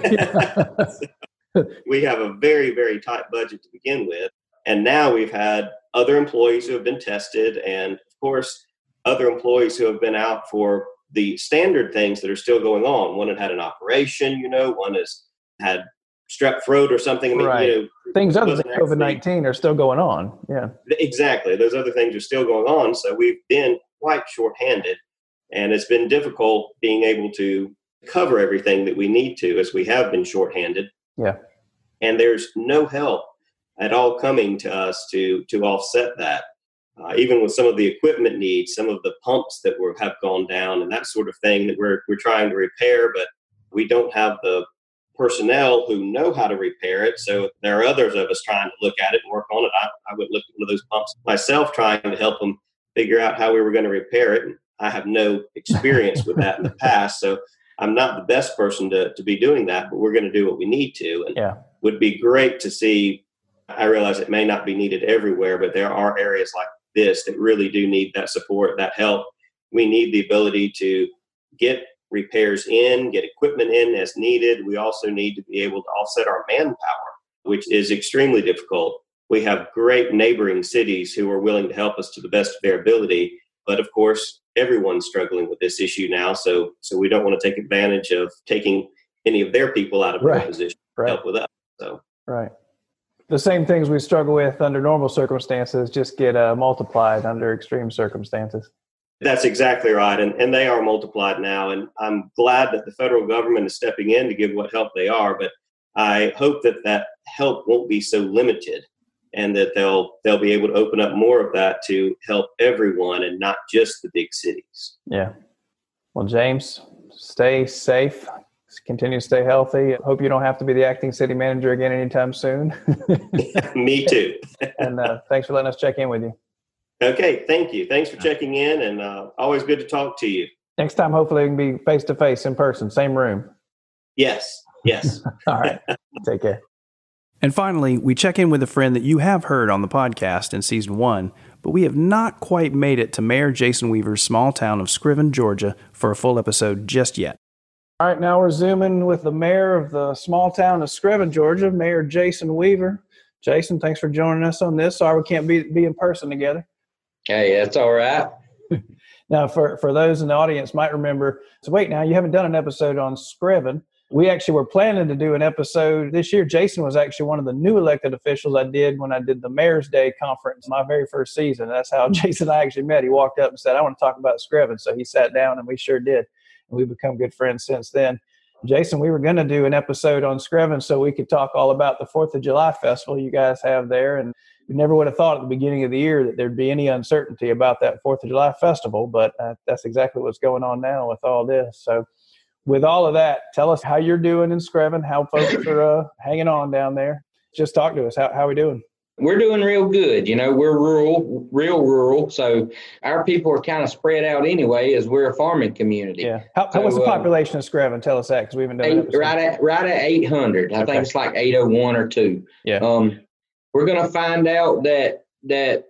it. So we have a very, very tight budget to begin with. And now we've had other employees who have been tested, and of course, other employees who have been out for the standard things that are still going on. One had had an operation, you know, one has had strep throat or something. I mean, right. you know, things other than COVID nineteen are still going on. Yeah, exactly. Those other things are still going on. So we've been quite shorthanded, and it's been difficult being able to cover everything that we need to, as we have been shorthanded. Yeah. And there's no help at all coming to us to, to offset that. Uh, even with some of the equipment needs, some of the pumps that were, have gone down and that sort of thing that we're, we're trying to repair, but we don't have the personnel who know how to repair it. So there are others of us trying to look at it and work on it. I, I would look at one of those pumps myself, trying to help them figure out how we were going to repair it. And I have no experience with that in the past. So I'm not the best person to, to be doing that, but we're going to do what we need to. And yeah. would be great to see. I realize it may not be needed everywhere, but there are areas like this that really do need that support, that help. We need the ability to get repairs in, get equipment in as needed. We also need to be able to offset our manpower, which is extremely difficult. We have great neighboring cities who are willing to help us to the best of their ability. But of course, everyone's struggling with this issue now. So, so we don't want to take advantage of taking any of their people out of right. their position right. to help with us. So, right. The same things we struggle with under normal circumstances just get uh, multiplied under extreme circumstances. That's exactly right. And, and they are multiplied now. And I'm glad that the federal government is stepping in to give what help they are. But I hope that that help won't be so limited, and that they'll they'll be able to open up more of that to help everyone and not just the big cities. Yeah. Well, James, stay safe. Continue to stay healthy. Hope you don't have to be the acting city manager again anytime soon. Me too. And uh, thanks for letting us check in with you. Okay, thank you. Thanks for checking in, and uh, always good to talk to you. Next time, hopefully, we can be face-to-face in person, same room. Yes, yes. All right. Take care. And finally, we check in with a friend that you have heard on the podcast in season one, but we have not quite made it to Mayor Jason Weaver's small town of Scriven, Georgia, for a full episode just yet. All right, now we're zooming with the mayor of the small town of Scriven, Georgia, Mayor Jason Weaver. Jason, thanks for joining us on this. Sorry we can't be, be in person together. Hey, that's all right. Now, for, for those in the audience might remember, so wait, now you haven't done an episode on Screven. We actually were planning to do an episode this year. Jason was actually one of the new elected officials I did when I did the Mayor's Day conference, my very first season. That's how Jason and I actually met. He walked up and said, I want to talk about Screven. So he sat down and we sure did. And we've become good friends since then. Jason, we were going to do an episode on Screven so we could talk all about the fourth of July festival you guys have there. And we never would have thought at the beginning of the year that there'd be any uncertainty about that fourth of July festival, but uh, that's exactly what's going on now with all this. So with all of that, tell us how you're doing in Screven, how folks are uh, hanging on down there. Just talk to us. How, how are we doing? We're doing real good. You know, we're rural, real rural. So our people are kind of spread out anyway, as we're a farming community. Yeah. How, so, what's the uh, population of Screven? Tell us that, because we haven't done eight, it. Right at right at eight hundred. I Okay. think it's like eight oh one or two. Yeah. Um, we're going to find out that that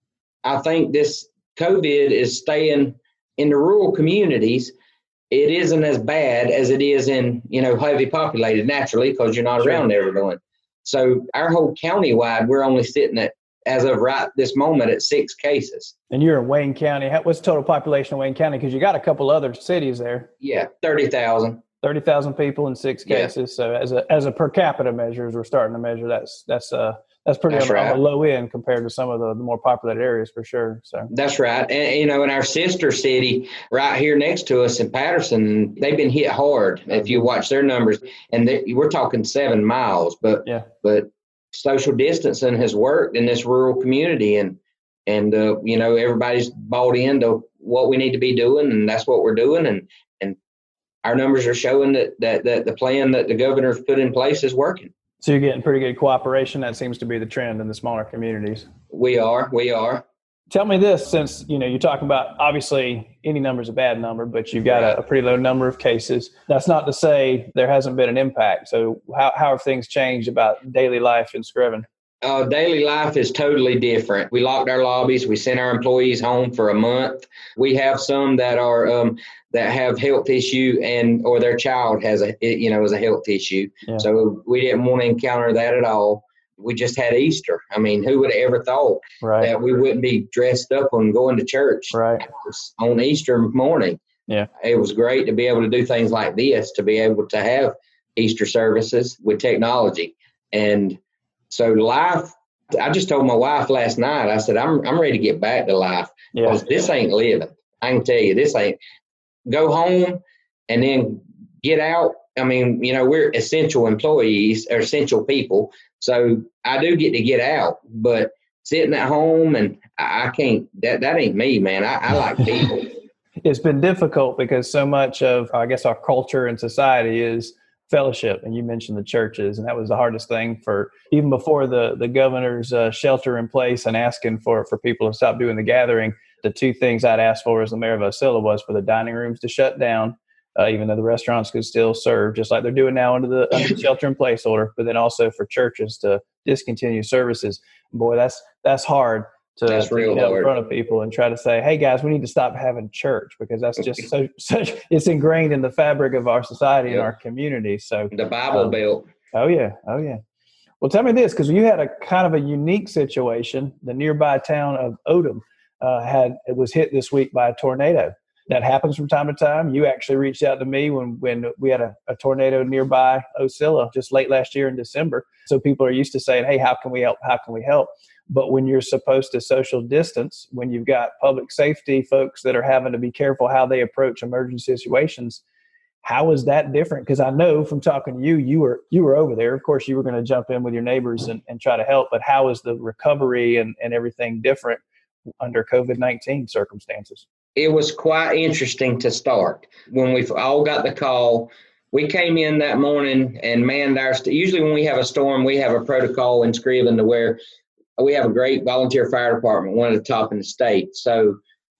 I think this COVID is staying in the rural communities. It isn't as bad as it is in, you know, heavy populated naturally, because you're not Sure. around everyone. So our whole county-wide, we're only sitting at, as of right this moment, at six cases. And you're in Wayne County. How, what's the total population of Wayne County? Because you got a couple other cities there. Yeah, thirty thousand. thirty thousand people in six Yeah. cases. So as a as a per capita measure, as we're starting to measure, that's that's uh that's pretty That's on, on right. the low end compared to some of the, the more populated areas for sure. So That's right. And, you know, in our sister city right here next to us in Patterson, they've been hit hard. If you watch their numbers, and they, we're talking seven miles, but yeah, but social distancing has worked in this rural community, and and uh, you know, everybody's bought into what we need to be doing, and that's what we're doing, and and our numbers are showing that that, that the plan that the governor's put in place is working. so you're getting pretty good cooperation. That seems to be the trend in the smaller communities. We are, we are. Tell me this, since you know you're talking about, obviously any number is a bad number, but you've got a, a pretty low number of cases. That's not to say there hasn't been an impact. So how how have things changed about daily life in Screven? Uh, daily life is totally different. We locked our lobbies. We sent our employees home for a month. We have some that are um, that have health issue, and or their child has a you know is a health issue. Yeah. So we didn't want to encounter that at all. We just had Easter. I mean, who would have ever thought Right. that we wouldn't be dressed up and going to church Right. on Easter morning? Yeah. It was great to be able to do things like this, to be able to have Easter services with technology. And so life, I just told my wife last night, I said, I'm I'm ready to get back to life, Yeah. because this ain't living. I can tell you, this ain't. Go home and then get out. I mean, you know, we're essential employees or essential people. So I do get to get out, but sitting at home and I can't, that, that ain't me, man. I, I like people. It's been difficult because so much of, I guess, our culture and society is fellowship. And you mentioned the churches, and that was the hardest thing for even before the, the governor's uh, shelter in place and asking for, for people to stop doing the gathering. The two things I'd asked for as the mayor of Ocilla was for the dining rooms to shut down, uh, even though the restaurants could still serve, just like they're doing now under the, under the shelter in place order, but then also for churches to discontinue services. Boy, that's that's hard to, That's to real get out in hard. front of people and try to say, hey, guys, we need to stop having church, because that's just so such it's ingrained in the fabric of our society and Yep. our community. So, The Bible Um, Belt. oh, yeah. Oh, yeah. Well, tell me this, because you had a kind of a unique situation. The nearby town of Odom uh, had it was hit this week by a tornado. That happens from time to time. You actually reached out to me when, when we had a, a tornado nearby Ocilla just late last year in December. So people are used to saying, hey, how can we help? How can we help? But when you're supposed to social distance, when you've got public safety folks that are having to be careful how they approach emergency situations, how is that different? Because I know from talking to you, you were you were over there. Of course, you were going to jump in with your neighbors and, and try to help. But how is the recovery and, and everything different under COVID nineteen circumstances? It was quite interesting to start. When we all got the call, we came in that morning and manned our st- usually when we have a storm, we have a protocol in Screven to where we have a great volunteer fire department, one of the top in the state. So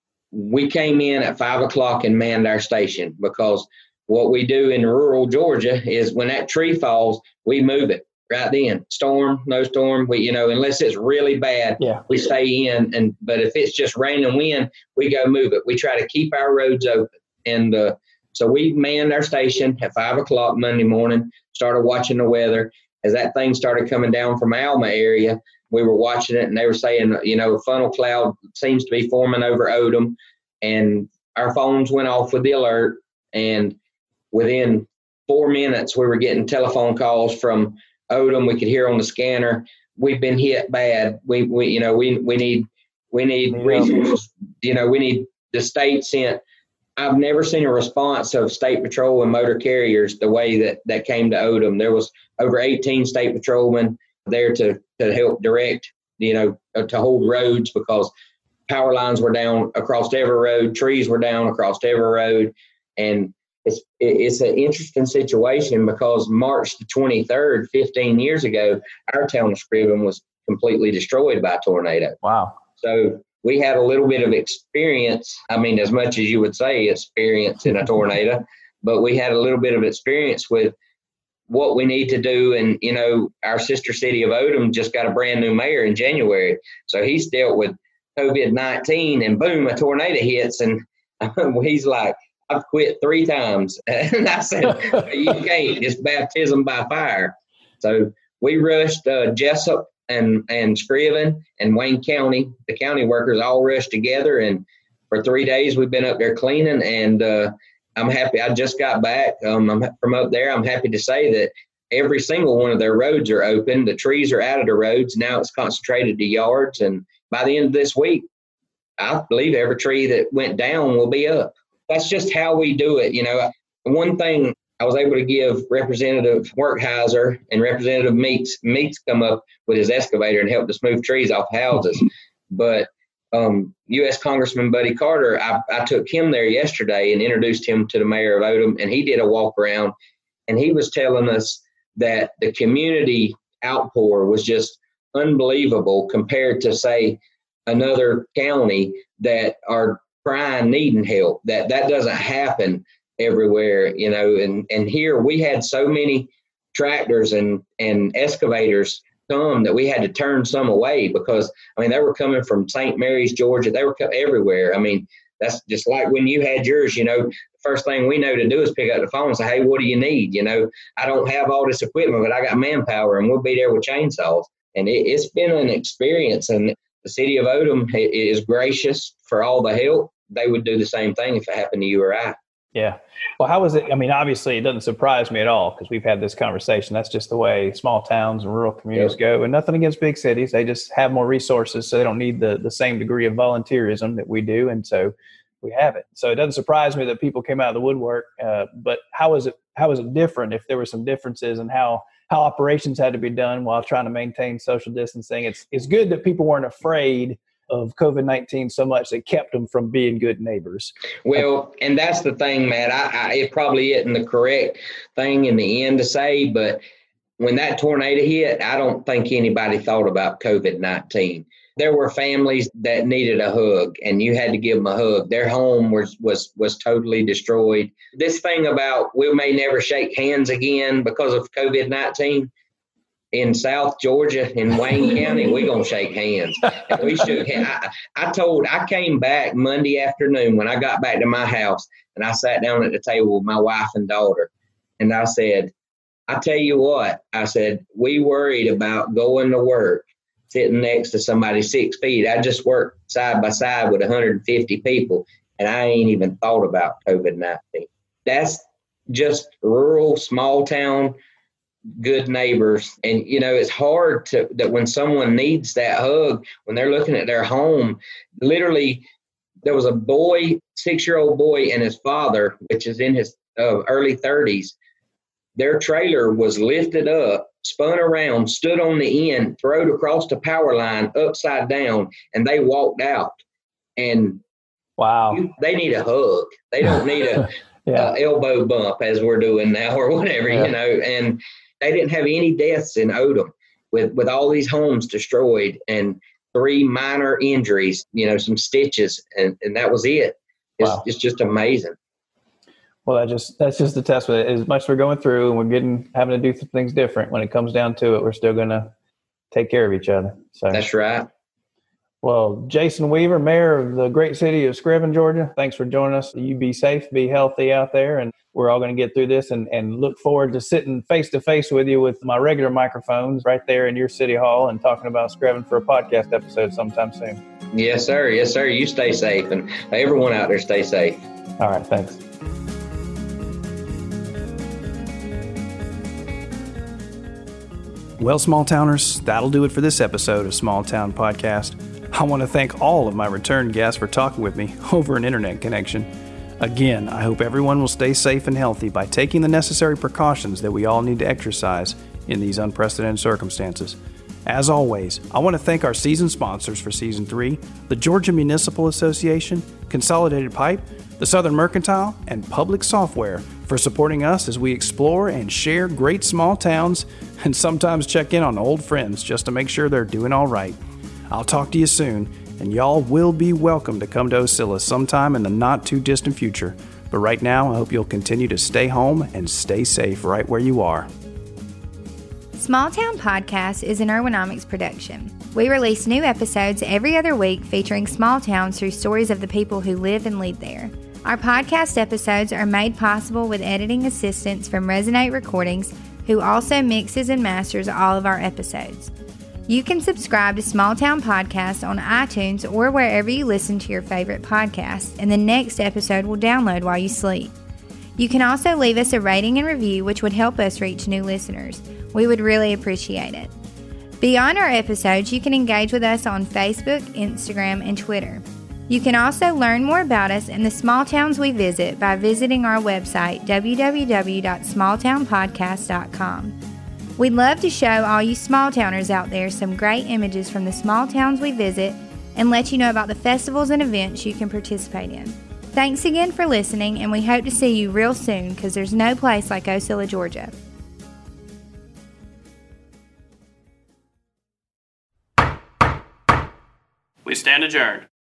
we came in at five o'clock and manned our station, because what we do in rural Georgia is when that tree falls, we move it right then. Storm, no storm, we, you know, unless it's really bad, Yeah. we stay in. And but if it's just rain and wind, we go move it. We try to keep our roads open. And uh, so we manned our station at five o'clock Monday morning, started watching the weather. As that thing started coming down from Alma area, we were watching it, and they were saying, you know, a funnel cloud seems to be forming over Odom. and our phones went off with the alert. And within four minutes, we were getting telephone calls from Odom. We could hear on the scanner, we've been hit bad. We, we you know, we, we need, we need resources. You know, we need the state sent. I've never seen a response of State Patrol and motor carriers the way that, that came to Odom. There was over eighteen state patrolmen there to, to help direct, you know, to hold roads, because power lines were down across every road, trees were down across every road. And it's it's an interesting situation, because March the twenty-third, fifteen years ago, our town of Scriven was completely destroyed by a tornado. Wow. So we had a little bit of experience. I mean, as much as you would say experience in a tornado, but we had a little bit of experience with what we need to do. And, you know, our sister city of Odom just got a brand new mayor in January. So he's dealt with COVID nineteen, and boom, a tornado hits. And he's like, I've quit three times. And I said, you can't. It's baptism by fire. So we rushed uh, Jessup and, and Scriven and Wayne County. The county workers all rushed together. And for three days, we've been up there cleaning. And uh, I'm happy. I just got back um, I'm from up there. I'm happy to say that every single one of their roads are open. The trees are out of the roads. Now it's concentrated to yards. And by the end of this week, I believe every tree that went down will be up. That's just how we do it. You know, one thing I was able to give Representative Werkheiser and Representative Meeks, Meeks come up with his excavator and help to smooth trees off houses. But um, U S Congressman Buddy Carter, I, I took him there yesterday and introduced him to the mayor of Odom, and he did a walk around, and he was telling us that the community outpour was just unbelievable compared to, say, another county that are crying, needing help. That that doesn't happen everywhere, you know. And and here we had so many tractors and and excavators come that we had to turn some away, because I mean they were coming from Saint Mary's, Georgia. They were coming everywhere. I mean, that's just like when you had yours. You know, the first thing we know to do is pick up the phone and say, "Hey, what do you need?" You know, I don't have all this equipment, but I got manpower, and we'll be there with chainsaws. And it, it's been an experience. And the city of Odom is gracious for all the help. They would do the same thing if it happened to you or I. Yeah. Well, how was it? I mean, obviously, it doesn't surprise me at all, because we've had this conversation. That's just the way small towns and rural communities yep. go. And nothing against big cities. They just have more resources, so they don't need the, the same degree of volunteerism that we do. And so we have it. So it doesn't surprise me that people came out of the woodwork. Uh, but how is it? How is it different? If there were some differences in how how operations had to be done while trying to maintain social distancing, it's it's good that people weren't afraid of COVID nineteen so much that kept them from being good neighbors. Well, and that's the thing, Matt. I, I, it probably isn't the correct thing in the end to say, but when that tornado hit, I don't think anybody thought about COVID nineteen. There were families that needed a hug, and you had to give them a hug. Their home was was was totally destroyed. This thing about we may never shake hands again because of COVID nineteen, in South Georgia, in Wayne County, we're going to shake hands. And we shook hands. I, I told, I came back Monday afternoon when I got back to my house, and I sat down at the table with my wife and daughter. And I said, I tell you what, I said, we worried about going to work, sitting next to somebody six feet. I just worked side by side with one hundred fifty people, and I ain't even thought about COVID nineteen. That's just rural, small town, good neighbors. And, you know, it's hard to, that when someone needs that hug, when they're looking at their home, literally there was a boy, six-year-old boy and his father, which is in his uh, early thirties. Their trailer was lifted up, spun around, stood on the end, throwed across the power line upside down, and they walked out. And wow, you, they need a hug. They don't need a yeah. uh, elbow bump as we're doing now or whatever, yeah. you know. And they didn't have any deaths in Odom with, with all these homes destroyed and three minor injuries, you know, some stitches, and, and that was it. It's, wow. it's just amazing. Well, that just that's just the test. As much as we're going through and we're getting having to do things different, when it comes down to it, we're still going to take care of each other. So that's right. Well, Jason Weaver, Mayor of the great city of Scriven, Georgia, thanks for joining us. You be safe, be healthy out there, and we're all going to get through this and, and look forward to sitting face-to-face with you with my regular microphones right there in your city hall and talking about Scriven for a podcast episode sometime soon. Yes, sir. Yes, sir. You stay safe, and everyone out there stay safe. All right, thanks. Well, small towners, that'll do it for this episode of Small Town Podcast. I want to thank all of my return guests for talking with me over an internet connection. Again, I hope everyone will stay safe and healthy by taking the necessary precautions that we all need to exercise in these unprecedented circumstances. As always, I want to thank our season sponsors for Season three, the Georgia Municipal Association, Consolidated Pipe, the Southern Mercantile, and Public Software for supporting us as we explore and share great small towns and sometimes check in on old friends just to make sure they're doing all right. I'll talk to you soon, and y'all will be welcome to come to Ocilla sometime in the not-too-distant future. But right now, I hope you'll continue to stay home and stay safe right where you are. Small Town Podcast is an Ergonomics production. We release new episodes every other week featuring small towns through stories of the people who live and lead there. Our podcast episodes are made possible with editing assistance from Resonate Recordings, who also mixes and masters all of our episodes. You can subscribe to Small Town Podcast on iTunes or wherever you listen to your favorite podcasts, and the next episode will download while you sleep. You can also leave us a rating and review, which would help us reach new listeners. We would really appreciate it. Beyond our episodes, you can engage with us on Facebook, Instagram, and Twitter. You can also learn more about us and the small towns we visit by visiting our website, w w w dot small town podcast dot com. We'd love to show all you small towners out there some great images from the small towns we visit and let you know about the festivals and events you can participate in. Thanks again for listening, and we hope to see you real soon because there's no place like Ocilla, Georgia. We stand adjourned.